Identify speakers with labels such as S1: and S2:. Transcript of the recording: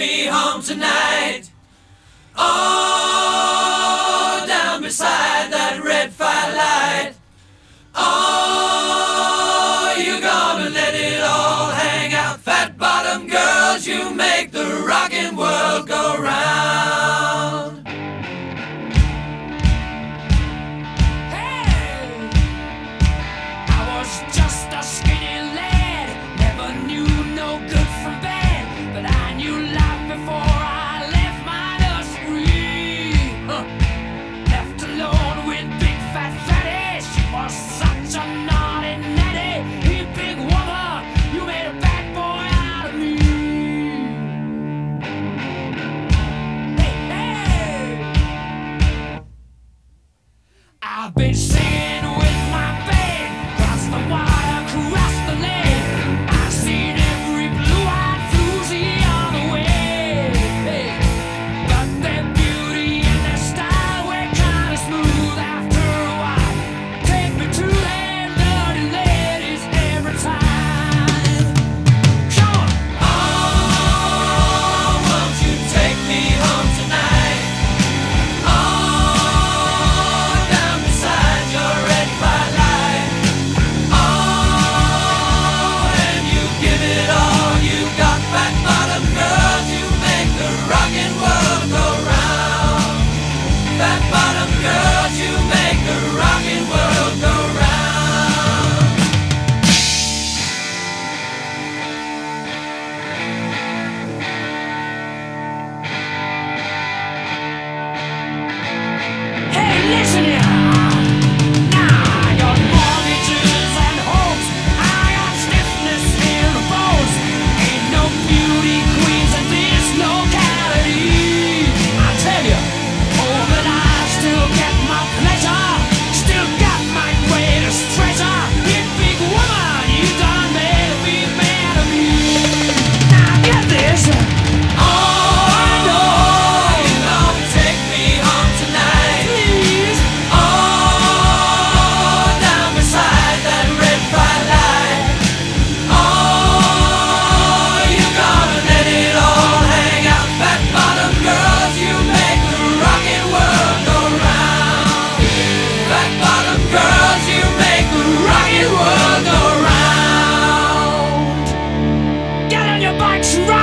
S1: me home tonight. Oh, down beside that red firelight. Oh, you're gonna let it all hang out. Fat bottom girls, you make the rockin' world go round.
S2: Hey, I was just a skinny lad, never knew no good from bad, but I knew life before I left my nursery. Left alone with big fat fatty, she was such a naughty natty. Hey, big woman, you made a bad boy out of me. Hey, hey, I've been singing with my band, cross the wire, cross the lane. I've seen every blue-eyed floozy on the way. But their beauty and their style were kinda smooth after a while. Take me to them dirty ladies every time. Come on!
S1: Oh, won't you take me home tonight? Oh, down beside your red firelight. Oh, and you give it all you got. Fat bottom girls, you make the rockin' world go round. Fat bottom girls, you make the rockin' world go round.
S2: Hey, listen here! Now I got mortgages and hopes, I got stiffness in the bones. Ain't no beauty queens in this locality. I tell you, oh, but I still get my pleasure, still got my greatest treasure. You big woman, you done made a big man of me. Now get this. Oh, I know.
S1: You gonna take me home tonight?
S2: Please.
S1: Oh, down beside that red firelight. Oh, you gonna let it all hang out. Fat bottom girls, you make the rockin' world go round. Fat bottom girls, you make the rockin' world go round.
S2: Get on your bikes,